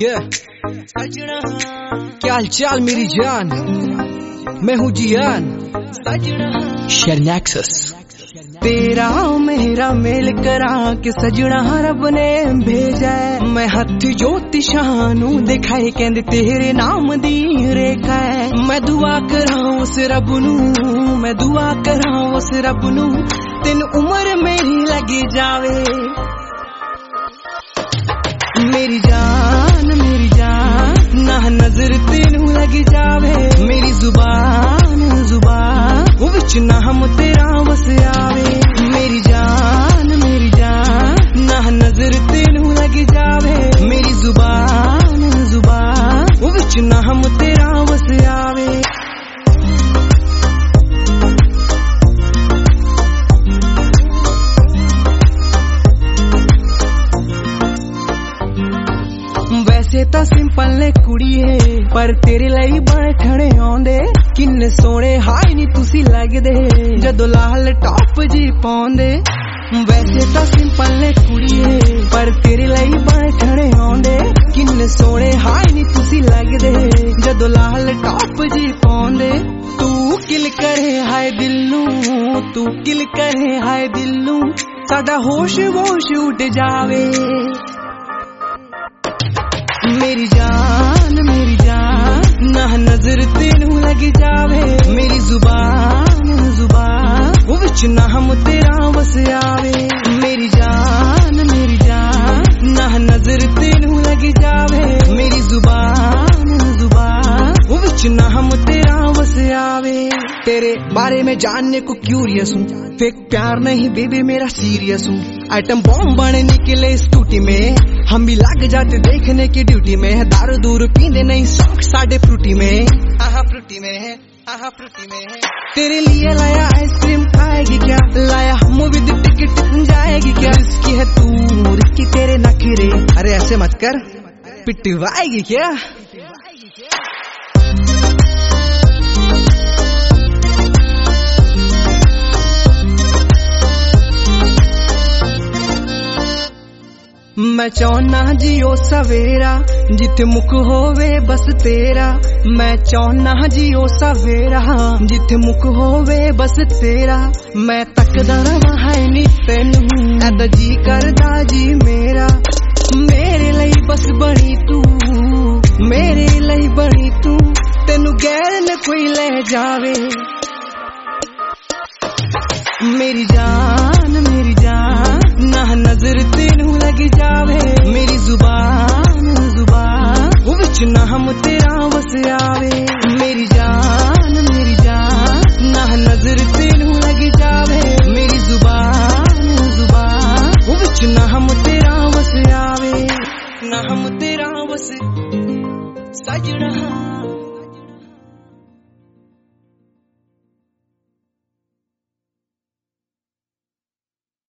सजना क्या हाल चाल मेरी जान, मैं हूँ जियान सजना शर्नैक्सस। तेरा मेरा मेल करा के सजना रब ने भेजा है। मैं हथ जोती शानू दिखाए कहंदे तेरे नाम दी रेखा है। मैं दुआ करा उस रब नू, मैं दुआ करा उस रब नू तेन उम्र मेरी लगी जावे। मेरी जान ना नजर तेनू लगी जावे। मेरी जुबान जुबान विच नाम तेरा वस आवे। मेरी जान ना नजर तेनू लगी जावे। मेरी जुबान जुबान विच नाम तेरा वस आवे। वैसे तो सिंपल ने कुड़िए पर तेरे लिए बैठने आंदे। किन्ने सोने हाई नी तुसी लगदे जदों लाल टॉप जी पाउंदे। वैसे तो सिंपल ने कुड़िए पर तेरे लिए बैठने आंदे। किन्ने सोने हाई नी तुसी लगदे जदों लाल टॉप जी पाउंदे। तू किल करे हाय दिल नू, तू किल करे हाय दिल नू साडा होश वोश उड़ जावे। मेरी जान ना नजर तेनू लगी जावे। मेरी जुबान जुबान विच नाम तेरा वस आवे। मेरी जान ना नजर तेनू लगी जावे। मेरी जुबान जुबान विच नाम तेरा वस आवे। तेरे बारे में जानने को क्यूरियस हूँ, फेक प्यार नहीं बेबी मेरा सीरियस हूँ। आइटम बॉम्ब बने निकले इस टूटी में, हम भी लग जाते देखने की ड्यूटी में। दारू दूर पीने नहीं शौक साढ़े फ्रूटी में, फ्रूटी में है, फ्रूटी में है। तेरे लिए लाया आइसक्रीम खाएगी क्या, लाया मूवी दी टिकट जाएगी क्या। रिस्की है तू रिस्की तेरे नखरे, अरे ऐसे मत कर पिटवाएगी क्या। मैं चाहना जियो सवेरा जिथे मुख होवे बस तेरा। मैं चाहना जियो सवेरा जिथे मुख होवे बस तेरा। मैं तकदा रवां है नी तैनू ऐदा जी करदा जी मेरा। मेरे लिए बस बनी तू, मेरे लिए बनी तू तेनू गैर न कोई ले जावे। मेरी जान ना नजर तेनू लगी जावे। मेरी जुबान जुबान विच नाम तेरा वस आवे। मेरी जान ना नजर तेनू लगी जावे। मेरी जुबान जुबान विच नाम तेरा वस आवे। नाम तेरा वस सजना।